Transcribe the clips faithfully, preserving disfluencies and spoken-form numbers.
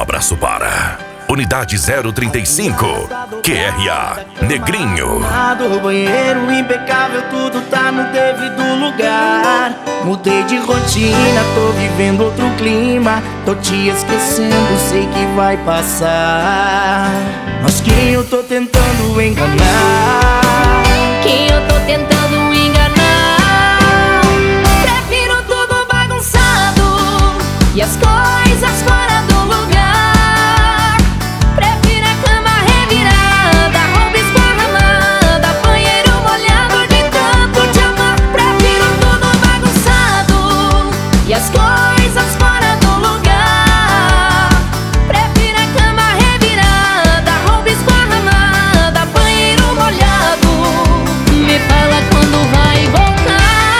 abraço para Unidade zero trinta e cinco, Q R A, Negrinho. O banheiro impecável, tudo tá no devido lugar. Mudei de rotina, tô vivendo outro clima. Tô te esquecendo, sei que vai passar. Mas quem eu tô tentando enganar? Quem eu tô tentando enganar? Prefiro tudo bagunçado e as coisas fora do lugar. Prefiro a cama revirada, roupa esparramada, banheiro molhado de tanto te amar. Prefiro tudo bagunçado e as coisas fora do lugar. Prefiro a cama revirada, roupa esparramada, banheiro molhado. Me fala quando vai voltar.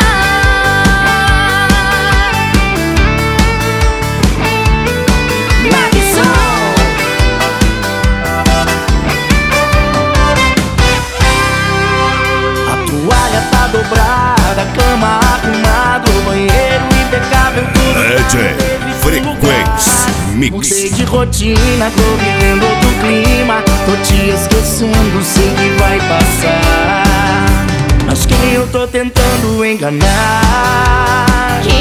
A toalha tá dobrada, a cama arrumada, o banheiro impecável, tudo D J tá no Frequência lugar. Mix. Mudei de rotina, tô vivendo outro clima. Tô te esquecendo, sei que vai passar. Mas quem eu tô tentando enganar?